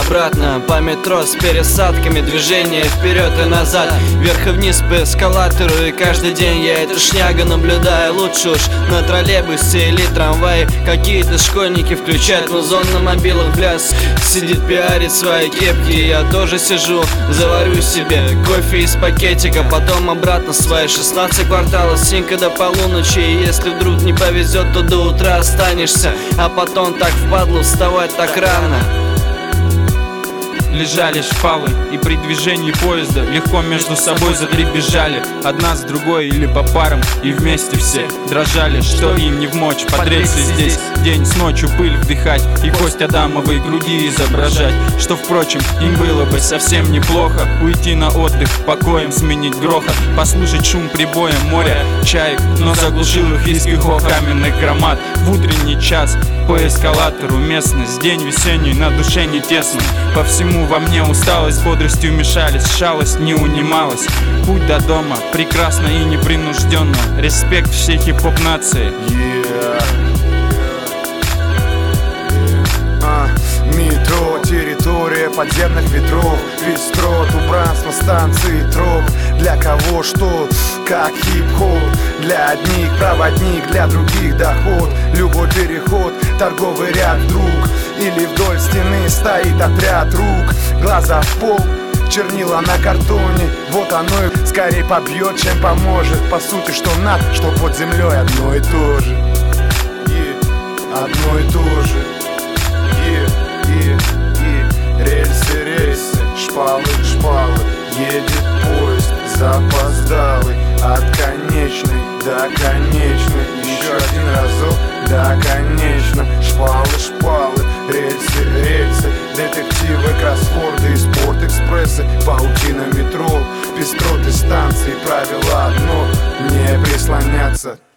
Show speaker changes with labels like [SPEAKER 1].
[SPEAKER 1] обратно по метро с пересадками, движение вперед и назад, вверх и вниз по эскалатору. И каждый день я эту шнягу наблюдаю. Лучше уж на троллейбусе или трамвае. Какие-то школьники включают музон на мобилах в пляс. Сидит, пиарит свои кепки, и я тоже сижу, заварю себе кофе из пакетика. Потом обратно свои 16 кварталов, синька до полуночи. И если вдруг не повезет, то до утра останешься. А потом так впадлу вставать так рано.
[SPEAKER 2] Лежали шпалы, и при движении поезда легко между собой задребезжали. Одна с другой или по парам, и вместе все дрожали. Что им не вмочь, под рельсы здесь день с ночью пыль вдыхать и кость адамовой груди изображать. Что, впрочем, им было бы совсем неплохо уйти на отдых, покоем сменить грохот, послушать шум прибоя моря, чаек, но заглушил их виски каменных громад. В утренний час по эскалатору местность, день весенний, на душе не тесно. По всему во мне усталость с бодростью мешались, шалость не унималась. Путь до дома прекрасно и непринужденно. Респект всей хип-хоп нации.
[SPEAKER 3] Метро, территория подземных ветров. Весь строт, убранство станции, троп. Для кого что, как хип-хоп. Для одних проводник, для других доход. Любой переход, торговый ряд вдруг. Или вдоль стены стоит отряд рук. Глаза в пол, чернила на картоне. Вот оно и скорее побьет, чем поможет. По сути, что над, что под землей одно и то же. Одно и то же. Рельсы, рельсы, шпалы, шпалы. Едет поезд запоздалый. От конечной до конечной. Еще один разок до конечно. Шпалы, шпалы, рельсы, рельсы. Детективы, кроссворды и спорт-экспрессы. Паутина метро, пестроты станций. Правило одно — не прислоняться